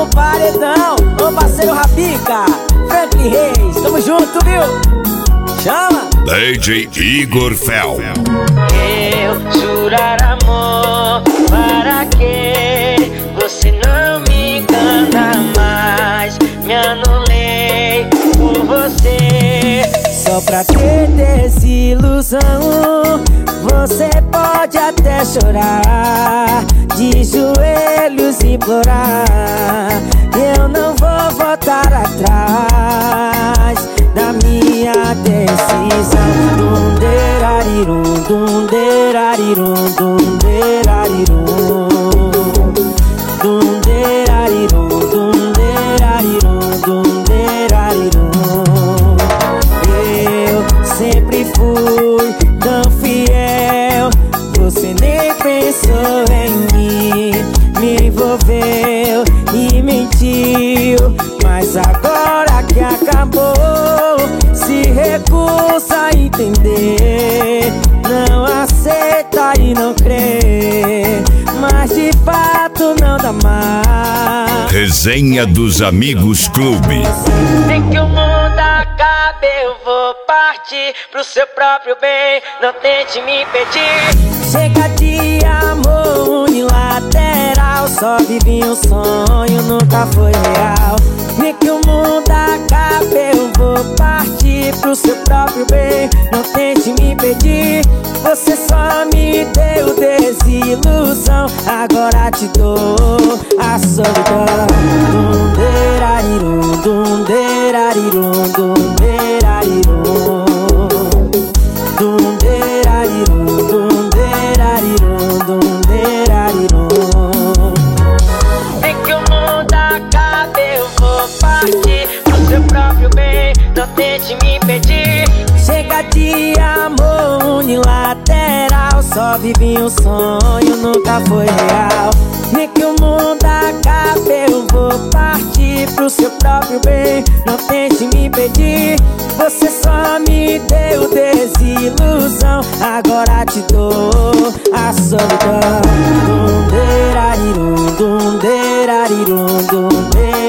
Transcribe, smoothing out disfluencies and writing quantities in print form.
no paredão, ô parceiro Rapica, Franklin Reis, tamo junto, viu? Chama! DJ Igor Fel. Eu jurar amor, para que você não me encanta mais? Me anulei por você. Só pra ter desilusão, você pode até chorar, de joelhos implorar. Eu não vou voltar atrás da minha decisão. Dum-derarirum, dum-derarirum, dum-derarirum, dum-derarirum, dum-derarirum, dum-derarirum. Eu sempre fui tão fiel, você nem pensou em mim, me envolveu e mentiu. Mas agora que acabou, se recusa a entender, não aceita e não crê, mas de fato não dá mais. Resenha dos Amigos Clube. Tem que o mundo acabe, eu vou partir pro seu próprio bem, não tente me impedir. Chega de amor unilateral, só vivi um sonho, nunca foi real. Nem que o mundo acabe, eu vou partir pro seu próprio bem, não tente me impedir. Você só me deu desilusão, agora te dou a solidão. Dum-derarirum, dum-derarirum, dum-derarirum, dum-derarirum, dum-derarirum, dum-derarirum. Tem que o mundo acabe, eu vou partir pro seu próprio bem, não tente me impedir. Chega de amor unilateral, só vivi um sonho, nunca foi real. Nem que o mundo acabe, eu vou partir pro seu próprio bem, não tente me impedir. Você só me deu desilusão, agora te dou a solidão. Dum-derarirum, dum-derarirum, dum-derarirum.